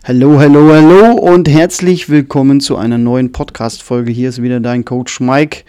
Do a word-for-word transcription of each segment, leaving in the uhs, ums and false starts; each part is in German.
Hallo, hallo, hallo und herzlich willkommen zu einer neuen Podcast-Folge. Hier ist wieder dein Coach Mike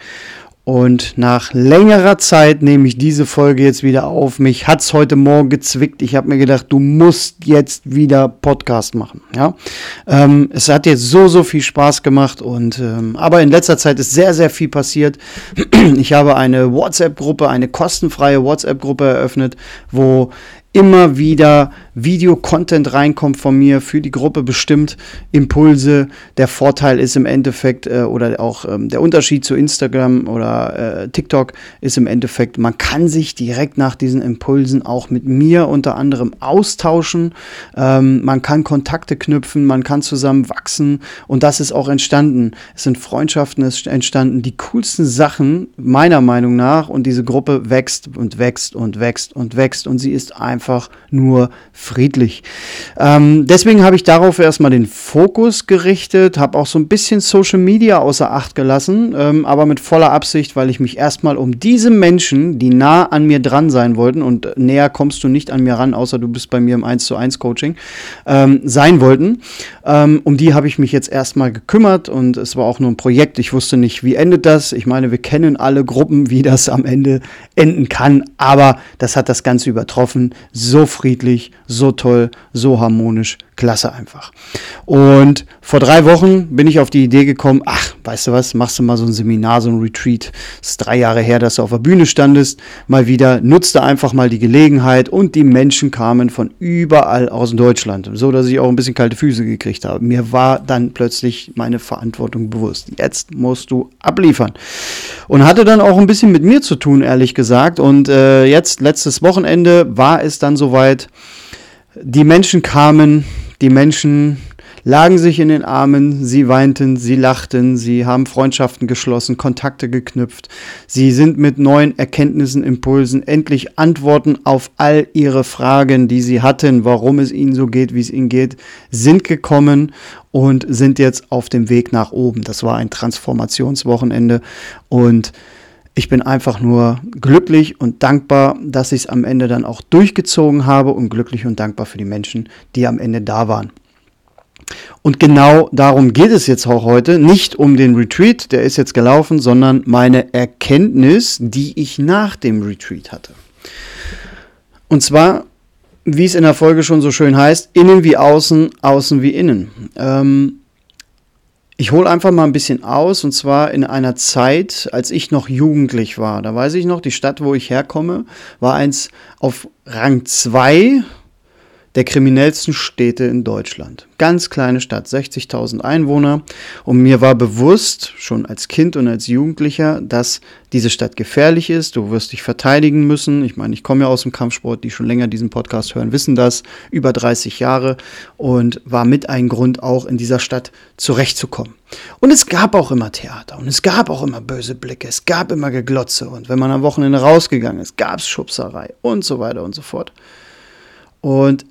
und nach längerer Zeit nehme ich diese Folge jetzt wieder auf. Mich hat es heute Morgen gezwickt. Ich habe mir gedacht, du musst jetzt wieder Podcast machen. Ja? Ähm, es hat jetzt so, so viel Spaß gemacht und ähm, aber in letzter Zeit ist sehr, sehr viel passiert. Ich habe eine WhatsApp-Gruppe, eine kostenfreie WhatsApp-Gruppe eröffnet, wo immer wieder Video-Content reinkommt von mir, für die Gruppe bestimmt, Impulse. Der Vorteil ist im Endeffekt, äh, oder auch ähm, der Unterschied zu Instagram oder äh, TikTok ist im Endeffekt, man kann sich direkt nach diesen Impulsen auch mit mir unter anderem austauschen. Ähm, man kann Kontakte knüpfen, man kann zusammen wachsen und das ist auch entstanden. Es sind Freundschaften entstanden, die coolsten Sachen meiner Meinung nach, und diese Gruppe wächst und wächst und wächst und wächst und sie ist einfach einfach nur friedlich. Ähm, deswegen habe ich darauf erstmal den Fokus gerichtet, habe auch so ein bisschen Social Media außer Acht gelassen, ähm, aber mit voller Absicht, weil ich mich erstmal um diese Menschen, die nah an mir dran sein wollten, und näher kommst du nicht an mir ran, außer du bist bei mir im eins zu eins Coaching, ähm, sein wollten, ähm, um die habe ich mich jetzt erstmal gekümmert und es war auch nur ein Projekt. Ich wusste nicht, wie endet das. Ich meine, wir kennen alle Gruppen, wie das am Ende enden kann, aber das hat das Ganze übertroffen. So friedlich, so toll, so harmonisch, klasse einfach. Und vor drei Wochen bin ich auf die Idee gekommen, ach, weißt du was, machst du mal so ein Seminar, so ein Retreat. Es ist drei Jahre her, dass du auf der Bühne standest. Mal wieder, nutzte einfach mal die Gelegenheit und die Menschen kamen von überall aus Deutschland, so dass ich auch ein bisschen kalte Füße gekriegt habe. Mir war dann plötzlich meine Verantwortung bewusst. Jetzt musst du abliefern. Und hatte dann auch ein bisschen mit mir zu tun, ehrlich gesagt. Und äh, jetzt, letztes Wochenende, war es dann soweit. Die Menschen kamen, die Menschen lagen sich in den Armen, sie weinten, sie lachten, sie haben Freundschaften geschlossen, Kontakte geknüpft. Sie sind mit neuen Erkenntnissen, Impulsen endlich Antworten auf all ihre Fragen, die sie hatten, warum es ihnen so geht, wie es ihnen geht, sind gekommen und sind jetzt auf dem Weg nach oben. Das war ein Transformationswochenende und ich bin einfach nur glücklich und dankbar, dass ich es am Ende dann auch durchgezogen habe und glücklich und dankbar für die Menschen, die am Ende da waren. Und genau darum geht es jetzt auch heute, nicht um den Retreat, der ist jetzt gelaufen, sondern meine Erkenntnis, die ich nach dem Retreat hatte. Und zwar, wie es in der Folge schon so schön heißt, innen wie außen, außen wie innen. Ähm, Ich hole einfach mal ein bisschen aus, und zwar in einer Zeit, als ich noch jugendlich war. Da weiß ich noch, die Stadt, wo ich herkomme, war eins auf Rang zwei der kriminellsten Städte in Deutschland. Ganz kleine Stadt, sechzigtausend Einwohner. Und mir war bewusst, schon als Kind und als Jugendlicher, dass diese Stadt gefährlich ist. Du wirst dich verteidigen müssen. Ich meine, ich komme ja aus dem Kampfsport, die schon länger diesen Podcast hören, wissen das. Über dreißig Jahre und war mit ein Grund, auch in dieser Stadt zurechtzukommen. Und es gab auch immer Theater und es gab auch immer böse Blicke. Es gab immer Geglotze und wenn man am Wochenende rausgegangen ist, gab es Schubserei und so weiter und so fort. Und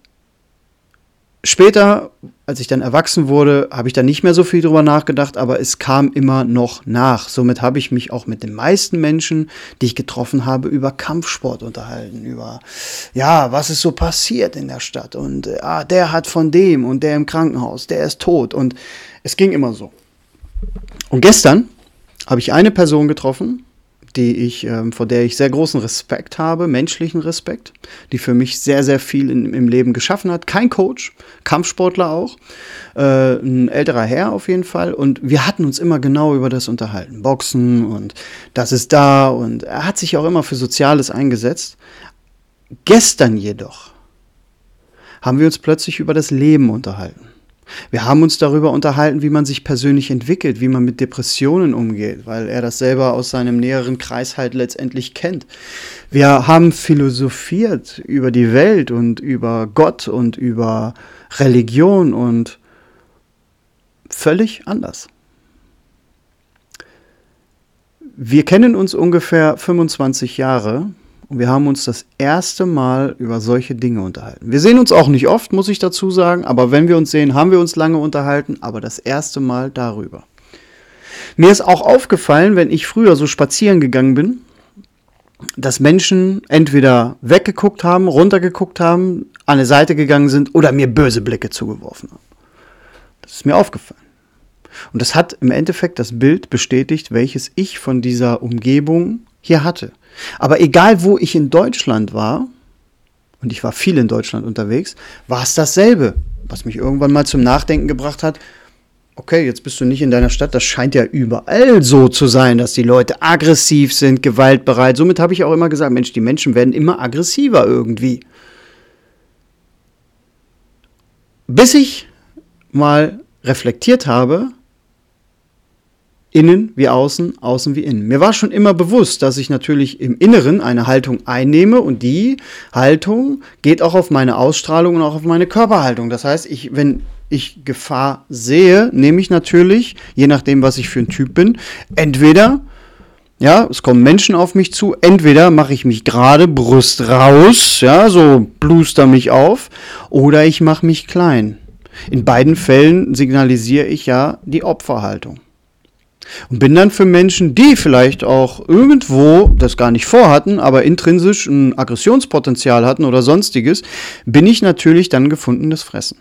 später, als ich dann erwachsen wurde, habe ich da nicht mehr so viel drüber nachgedacht, aber es kam immer noch nach. Somit habe ich mich auch mit den meisten Menschen, die ich getroffen habe, über Kampfsport unterhalten, über, ja, was ist so passiert in der Stadt und ah, der hat von dem und der im Krankenhaus, der ist tot und es ging immer so. Und gestern habe ich eine Person getroffen, die ich, ähm, vor der ich sehr großen Respekt habe, menschlichen Respekt, die für mich sehr, sehr viel in, im Leben geschaffen hat. Kein Coach, Kampfsportler auch, äh, ein älterer Herr auf jeden Fall. Und wir hatten uns immer genau über das unterhalten. Boxen und das ist da. Und er hat sich auch immer für Soziales eingesetzt. Gestern jedoch haben wir uns plötzlich über das Leben unterhalten. Wir haben uns darüber unterhalten, wie man sich persönlich entwickelt, wie man mit Depressionen umgeht, weil er das selber aus seinem näheren Kreis halt letztendlich kennt. Wir haben philosophiert über die Welt und über Gott und über Religion und völlig anders. Wir kennen uns ungefähr fünfundzwanzig Jahre. Und wir haben uns das erste Mal über solche Dinge unterhalten. Wir sehen uns auch nicht oft, muss ich dazu sagen, aber wenn wir uns sehen, haben wir uns lange unterhalten, aber das erste Mal darüber. Mir ist auch aufgefallen, wenn ich früher so spazieren gegangen bin, dass Menschen entweder weggeguckt haben, runtergeguckt haben, an die Seite gegangen sind oder mir böse Blicke zugeworfen haben. Das ist mir aufgefallen. Und das hat im Endeffekt das Bild bestätigt, welches ich von dieser Umgebung hier hatte. Aber egal, wo ich in Deutschland war, und ich war viel in Deutschland unterwegs, war es dasselbe, was mich irgendwann mal zum Nachdenken gebracht hat. Okay, jetzt bist du nicht in deiner Stadt, das scheint ja überall so zu sein, dass die Leute aggressiv sind, gewaltbereit. Somit habe ich auch immer gesagt, Mensch, die Menschen werden immer aggressiver irgendwie. Bis ich mal reflektiert habe, innen wie außen, außen wie innen. Mir war schon immer bewusst, dass ich natürlich im Inneren eine Haltung einnehme und die Haltung geht auch auf meine Ausstrahlung und auch auf meine Körperhaltung. Das heißt, ich, wenn ich Gefahr sehe, nehme ich natürlich, je nachdem, was ich für ein Typ bin, entweder, ja, es kommen Menschen auf mich zu, entweder mache ich mich gerade, Brust raus, ja, so bluster mich auf, oder ich mache mich klein. In beiden Fällen signalisiere ich ja die Opferhaltung. Und bin dann für Menschen, die vielleicht auch irgendwo das gar nicht vorhatten, aber intrinsisch ein Aggressionspotenzial hatten oder sonstiges, bin ich natürlich dann gefundenes Fressen.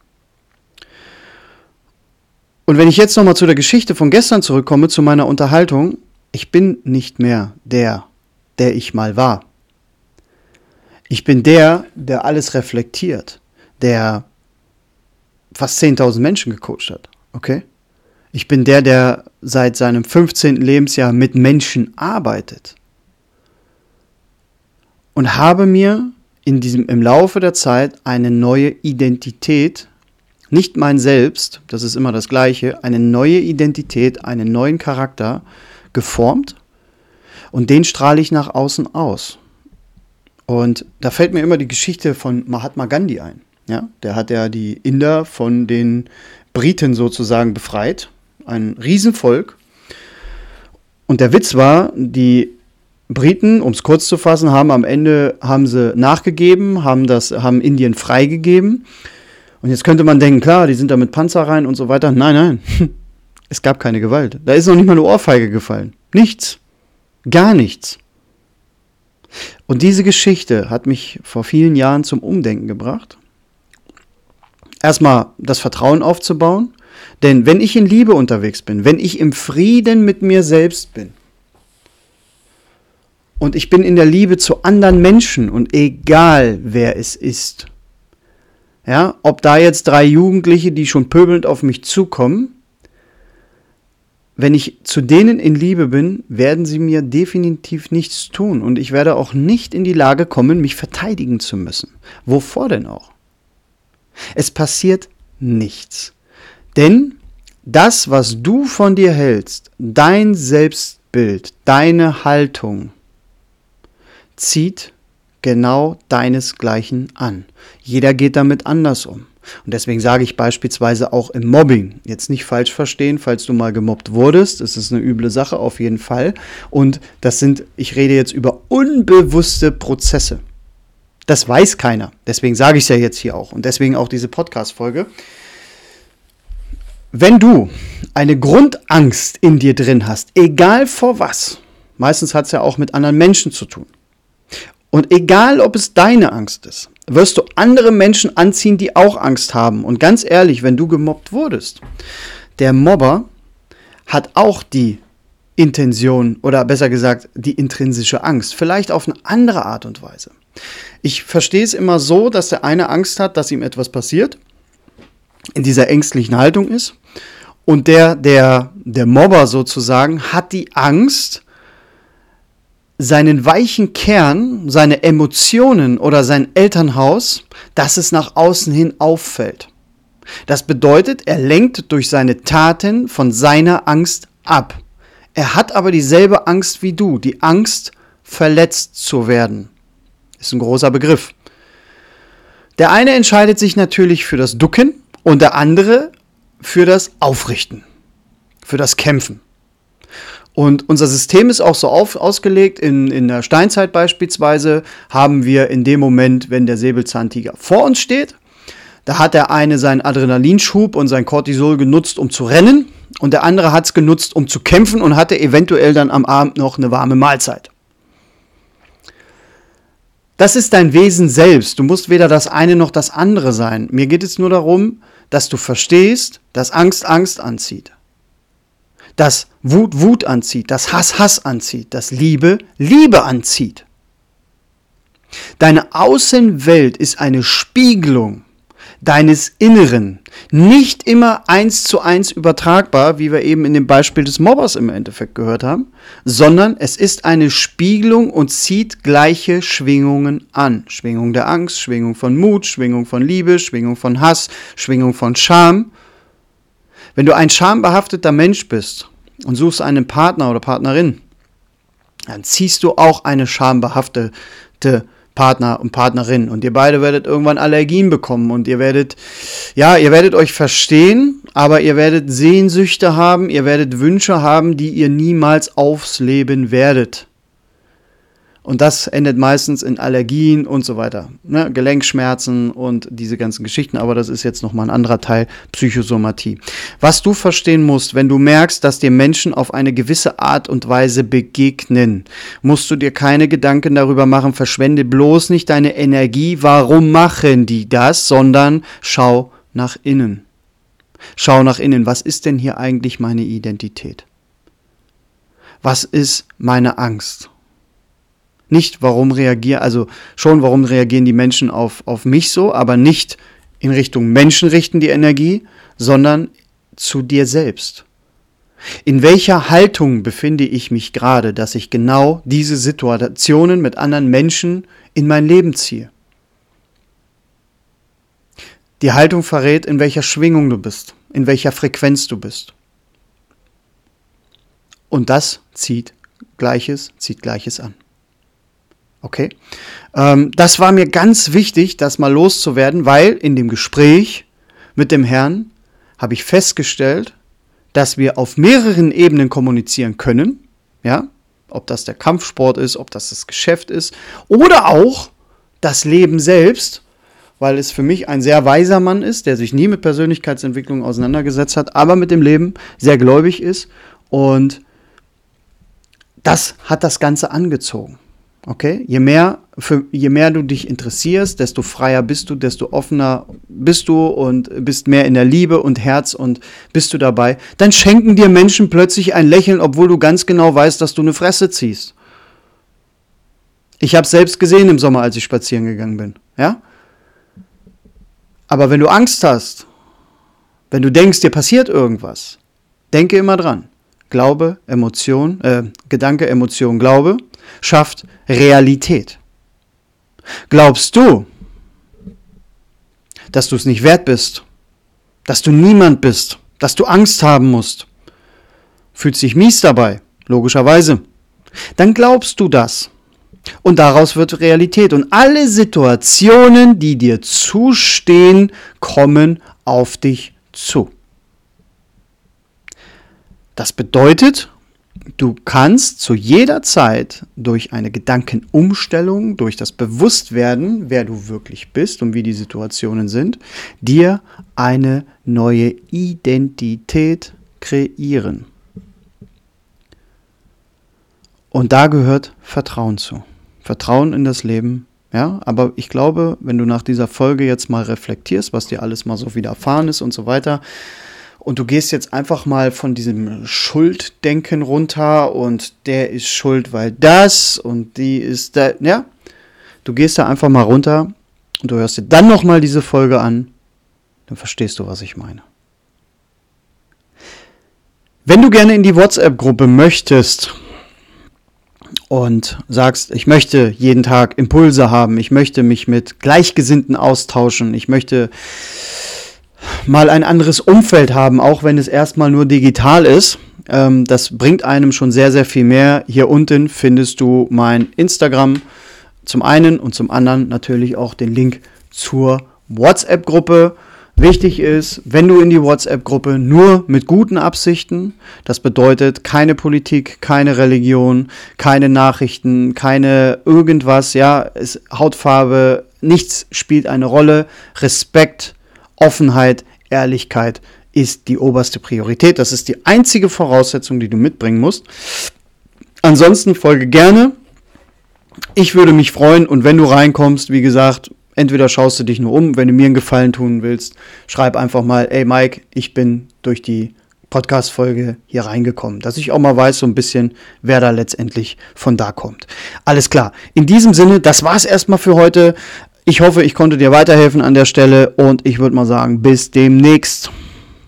Und wenn ich jetzt nochmal zu der Geschichte von gestern zurückkomme, zu meiner Unterhaltung, ich bin nicht mehr der, der ich mal war. Ich bin der, der alles reflektiert, der fast zehntausend Menschen gecoacht hat, okay? Ich bin der, der seit seinem fünfzehnten Lebensjahr mit Menschen arbeitet und habe mir in diesem, im Laufe der Zeit eine neue Identität, nicht mein Selbst, das ist immer das Gleiche, eine neue Identität, einen neuen Charakter geformt und den strahle ich nach außen aus. Und da fällt mir immer die Geschichte von Mahatma Gandhi ein. Ja, der hat ja die Inder von den Briten sozusagen befreit. Ein Riesenvolk. Und der Witz war, die Briten, um es kurz zu fassen, haben am Ende haben sie nachgegeben, haben, das, haben Indien freigegeben. Und jetzt könnte man denken, klar, die sind da mit Panzer rein und so weiter. Nein, nein, es gab keine Gewalt. Da ist noch nicht mal eine Ohrfeige gefallen. Nichts. Gar nichts. Und diese Geschichte hat mich vor vielen Jahren zum Umdenken gebracht. Erstmal das Vertrauen aufzubauen. Denn wenn ich in Liebe unterwegs bin, wenn ich im Frieden mit mir selbst bin und ich bin in der Liebe zu anderen Menschen und egal wer es ist, ja, ob da jetzt drei Jugendliche, die schon pöbelnd auf mich zukommen, wenn ich zu denen in Liebe bin, werden sie mir definitiv nichts tun und ich werde auch nicht in die Lage kommen, mich verteidigen zu müssen. Wovor denn auch? Es passiert nichts. Denn das, was du von dir hältst, dein Selbstbild, deine Haltung, zieht genau deinesgleichen an. Jeder geht damit anders um. Und deswegen sage ich beispielsweise auch im Mobbing, jetzt nicht falsch verstehen, falls du mal gemobbt wurdest, das ist eine üble Sache auf jeden Fall. Und das sind, ich rede jetzt über unbewusste Prozesse. Das weiß keiner, deswegen sage ich es ja jetzt hier auch und deswegen auch diese Podcast-Folge. Wenn du eine Grundangst in dir drin hast, egal vor was, meistens hat es ja auch mit anderen Menschen zu tun, und egal ob es deine Angst ist, wirst du andere Menschen anziehen, die auch Angst haben. Und ganz ehrlich, wenn du gemobbt wurdest, der Mobber hat auch die Intention oder besser gesagt die intrinsische Angst, vielleicht auf eine andere Art und Weise. Ich verstehe es immer so, dass der eine Angst hat, dass ihm etwas passiert, in dieser ängstlichen Haltung ist. Und der, der, der Mobber sozusagen hat die Angst, seinen weichen Kern, seine Emotionen oder sein Elternhaus, dass es nach außen hin auffällt. Das bedeutet, er lenkt durch seine Taten von seiner Angst ab. Er hat aber dieselbe Angst wie du, die Angst, verletzt zu werden. Ist ein großer Begriff. Der eine entscheidet sich natürlich für das Ducken und der andere für das Aufrichten, für das Kämpfen. Und unser System ist auch so auf, ausgelegt, in, in der Steinzeit beispielsweise haben wir in dem Moment, wenn der Säbelzahntiger vor uns steht, da hat der eine seinen Adrenalinschub und sein Cortisol genutzt, um zu rennen und der andere hat es genutzt, um zu kämpfen und hatte eventuell dann am Abend noch eine warme Mahlzeit. Das ist dein Wesen selbst. Du musst weder das eine noch das andere sein. Mir geht es nur darum, dass du verstehst, dass Angst Angst anzieht, dass Wut Wut anzieht, dass Hass Hass anzieht, dass Liebe Liebe anzieht. Deine Außenwelt ist eine Spiegelung deines Inneren, nicht immer eins zu eins übertragbar, wie wir eben in dem Beispiel des Mobbers im Endeffekt gehört haben, sondern es ist eine Spiegelung und zieht gleiche Schwingungen an. Schwingung der Angst, Schwingung von Mut, Schwingung von Liebe, Schwingung von Hass, Schwingung von Scham. Wenn du ein schambehafteter Mensch bist und suchst einen Partner oder Partnerin, dann ziehst du auch eine schambehaftete Partner und Partnerin und ihr beide werdet irgendwann Allergien bekommen und ihr werdet, ja, ihr werdet euch verstehen, aber ihr werdet Sehnsüchte haben, ihr werdet Wünsche haben, die ihr niemals ausleben werdet. Und das endet meistens in Allergien und so weiter, ne? Gelenkschmerzen und diese ganzen Geschichten, aber das ist jetzt nochmal ein anderer Teil, Psychosomatie. Was du verstehen musst, wenn du merkst, dass dir Menschen auf eine gewisse Art und Weise begegnen, musst du dir keine Gedanken darüber machen, verschwende bloß nicht deine Energie, warum machen die das, sondern schau nach innen. Schau nach innen, was ist denn hier eigentlich meine Identität? Was ist meine Angst? Nicht, warum reagieren, also schon, warum reagieren die Menschen auf, auf mich so, aber nicht in Richtung Menschen richten die Energie, sondern zu dir selbst. In welcher Haltung befinde ich mich gerade, dass ich genau diese Situationen mit anderen Menschen in mein Leben ziehe? Die Haltung verrät, in welcher Schwingung du bist, in welcher Frequenz du bist. Und das zieht Gleiches, zieht Gleiches an. Okay, ähm, das war mir ganz wichtig, das mal loszuwerden, weil in dem Gespräch mit dem Herrn habe ich festgestellt, dass wir auf mehreren Ebenen kommunizieren können, ja, ob das der Kampfsport ist, ob das das Geschäft ist oder auch das Leben selbst, weil es für mich ein sehr weiser Mann ist, der sich nie mit Persönlichkeitsentwicklung auseinandergesetzt hat, aber mit dem Leben sehr gläubig ist und das hat das Ganze angezogen. Okay, je mehr, für, je mehr du dich interessierst, desto freier bist du, desto offener bist du und bist mehr in der Liebe und Herz und bist du dabei. Dann schenken dir Menschen plötzlich ein Lächeln, obwohl du ganz genau weißt, dass du eine Fresse ziehst. Ich habe es selbst gesehen im Sommer, als ich spazieren gegangen bin. Ja? Aber wenn du Angst hast, wenn du denkst, dir passiert irgendwas, denke immer dran. Glaube, Emotion, äh, Gedanke, Emotion, Glaube schafft Realität. Glaubst du, dass du es nicht wert bist, dass du niemand bist, dass du Angst haben musst, fühlt sich mies dabei, logischerweise, dann glaubst du das. Und daraus wird Realität. Und alle Situationen, die dir zustehen, kommen auf dich zu. Das bedeutet, du kannst zu jeder Zeit durch eine Gedankenumstellung, durch das Bewusstwerden, wer du wirklich bist und wie die Situationen sind, dir eine neue Identität kreieren. Und da gehört Vertrauen zu. Vertrauen in das Leben. Ja, aber ich glaube, wenn du nach dieser Folge jetzt mal reflektierst, was dir alles mal so widerfahren ist und so weiter, und du gehst jetzt einfach mal von diesem Schulddenken runter und der ist schuld, weil das und die ist da, ja. Du gehst da einfach mal runter und du hörst dir dann nochmal diese Folge an, dann verstehst du, was ich meine. Wenn du gerne in die WhatsApp-Gruppe möchtest und sagst, ich möchte jeden Tag Impulse haben, ich möchte mich mit Gleichgesinnten austauschen, ich möchte mal ein anderes Umfeld haben, auch wenn es erstmal nur digital ist. Ähm, das bringt einem schon sehr, sehr viel mehr. Hier unten findest du mein Instagram zum einen und zum anderen natürlich auch den Link zur WhatsApp-Gruppe. Wichtig ist, wenn du in die WhatsApp-Gruppe nur mit guten Absichten, das bedeutet keine Politik, keine Religion, keine Nachrichten, keine irgendwas, ja, es, Hautfarbe, nichts spielt eine Rolle, Respekt, Offenheit, Ehrlichkeit ist die oberste Priorität. Das ist die einzige Voraussetzung, die du mitbringen musst. Ansonsten folge gerne. Ich würde mich freuen und wenn du reinkommst, wie gesagt, entweder schaust du dich nur um, wenn du mir einen Gefallen tun willst, schreib einfach mal, ey Mike, ich bin durch die Podcast-Folge hier reingekommen, dass ich auch mal weiß so ein bisschen, wer da letztendlich von da kommt. Alles klar, in diesem Sinne, das war's erstmal für heute. Ich hoffe, ich konnte dir weiterhelfen an der Stelle und ich würde mal sagen, bis demnächst.